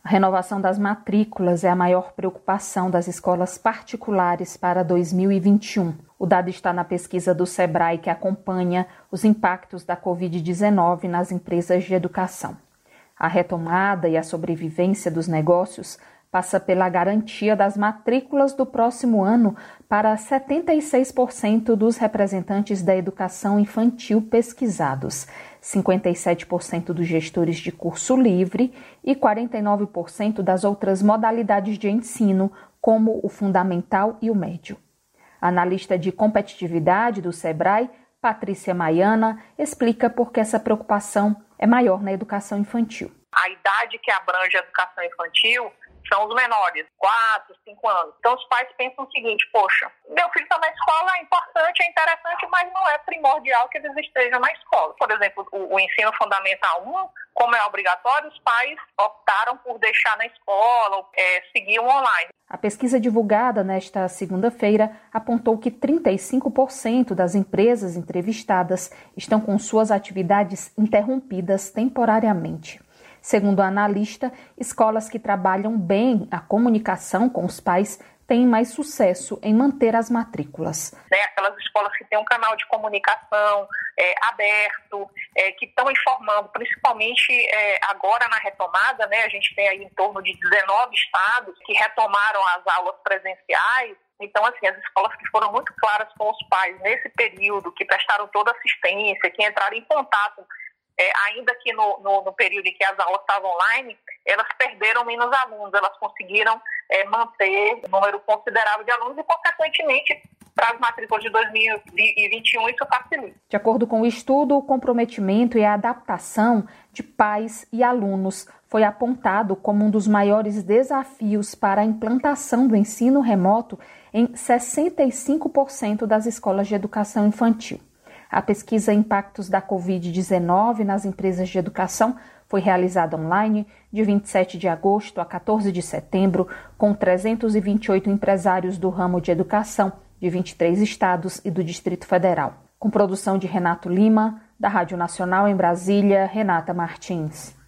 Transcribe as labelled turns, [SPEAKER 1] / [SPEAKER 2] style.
[SPEAKER 1] A renovação das matrículas é a maior preocupação das escolas particulares para 2021. O dado está na pesquisa do Sebrae, que acompanha os impactos da Covid-19 nas empresas de educação. A retomada e a sobrevivência dos negócios passa pela garantia das matrículas do próximo ano para 76% dos representantes da educação infantil pesquisados, 57% dos gestores de curso livre e 49% das outras modalidades de ensino, como o fundamental e o médio. A analista de competitividade do Sebrae, Patrícia Maiana, explica por que essa preocupação é maior na educação infantil.
[SPEAKER 2] A idade que abrange a educação infantil são os menores, 4, 5 anos. Então os pais pensam o seguinte: poxa, meu filho está na escola, é importante, é interessante, mas não é primordial que eles estejam na escola. Por exemplo, o ensino fundamental 1, como é obrigatório, os pais optaram por deixar na escola, seguir o online.
[SPEAKER 1] A pesquisa divulgada nesta segunda-feira apontou que 35% das empresas entrevistadas estão com suas atividades interrompidas temporariamente. Segundo a analista, escolas que trabalham bem a comunicação com os pais têm mais sucesso em manter as matrículas.
[SPEAKER 2] Aquelas escolas que têm um canal de comunicação aberto, que estão informando, principalmente agora na retomada, a gente tem aí em torno de 19 estados que retomaram as aulas presenciais. Então, assim, as escolas que foram muito claras com os pais nesse período, que prestaram toda assistência, que entraram em contato, ainda que no período em que as aulas estavam online, elas perderam menos alunos, elas conseguiram manter um número considerável de alunos e, consequentemente, para as matrículas de 2021, isso facilita.
[SPEAKER 1] De acordo com o estudo, o comprometimento e a adaptação de pais e alunos foi apontado como um dos maiores desafios para a implantação do ensino remoto em 65% das escolas de educação infantil. A pesquisa Impactos da Covid-19 nas empresas de educação foi realizada online de 27 de agosto a 14 de setembro, com 328 empresários do ramo de educação de 23 estados e do Distrito Federal. Com produção de Renato Lima, da Rádio Nacional em Brasília, Renata Martins.